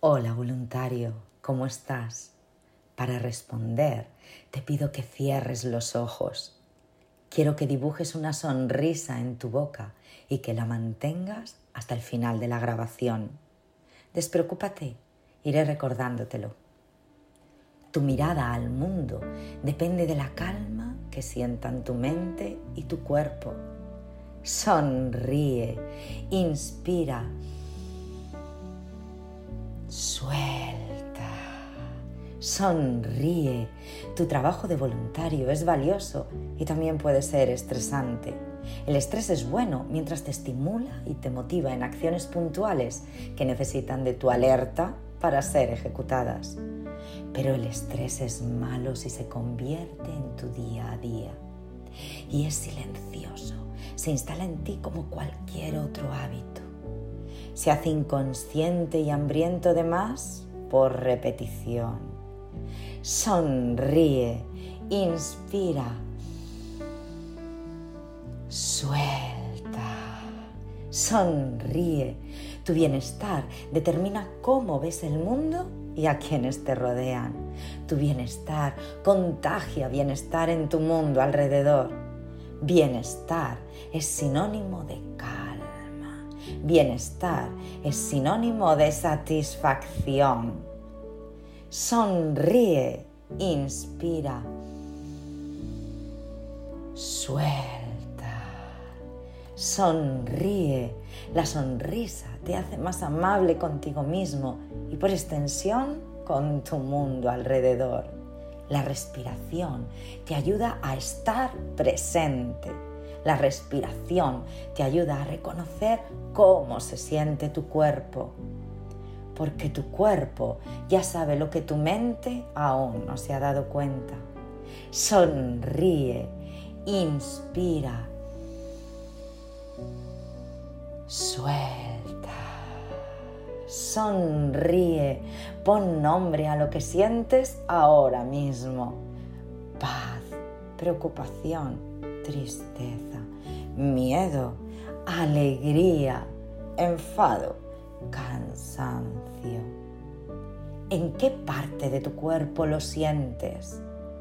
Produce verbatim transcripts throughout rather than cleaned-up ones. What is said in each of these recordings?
Hola voluntario, ¿cómo estás? Para responder, te pido que cierres los ojos. Quiero que dibujes una sonrisa en tu boca y que la mantengas hasta el final de la grabación. Despreocúpate, iré recordándotelo. Tu mirada al mundo depende de la calma que sientan tu mente y tu cuerpo. Sonríe, inspira, suelta, sonríe. Tu trabajo de voluntario es valioso y también puede ser estresante. El estrés es bueno mientras te estimula y te motiva en acciones puntuales que necesitan de tu alerta para ser ejecutadas. Pero el estrés es malo si se convierte en tu día a día. Y es silencioso, se instala en ti como cualquier otro hábito. Se hace inconsciente y hambriento de más por repetición. Sonríe, inspira, suelta, sonríe. Tu bienestar determina cómo ves el mundo y a quienes te rodean. Tu bienestar contagia bienestar en tu mundo alrededor. Bienestar es sinónimo de calma. Bienestar es sinónimo de satisfacción. Sonríe, inspira, suelta, sonríe. La sonrisa te hace más amable contigo mismo y por extensión con tu mundo alrededor. La respiración te ayuda a estar presente. La respiración te ayuda a reconocer cómo se siente tu cuerpo. Porque tu cuerpo ya sabe lo que tu mente aún no se ha dado cuenta. Sonríe, inspira, suelta, sonríe, pon nombre a lo que sientes ahora mismo. Paz, preocupación, tristeza, miedo, alegría, enfado, cansancio. ¿En qué parte de tu cuerpo lo sientes?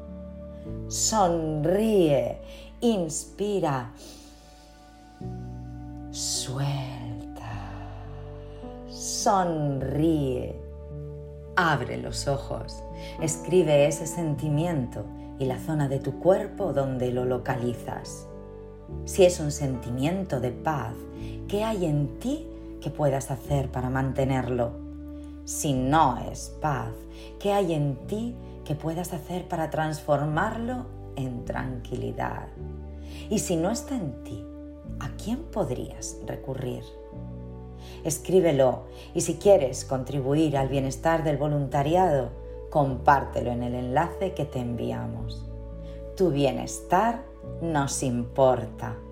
Sonríe, inspira, suelta, sonríe. Abre los ojos, escribe ese sentimiento y la zona de tu cuerpo donde lo localizas. Si es un sentimiento de paz, ¿qué hay en ti que puedas hacer para mantenerlo? Si no es paz, ¿qué hay en ti que puedas hacer para transformarlo en tranquilidad? Y si no está en ti, ¿a quién podrías recurrir? Escríbelo y si quieres contribuir al bienestar del voluntariado, compártelo en el enlace que te enviamos. Tu bienestar nos importa.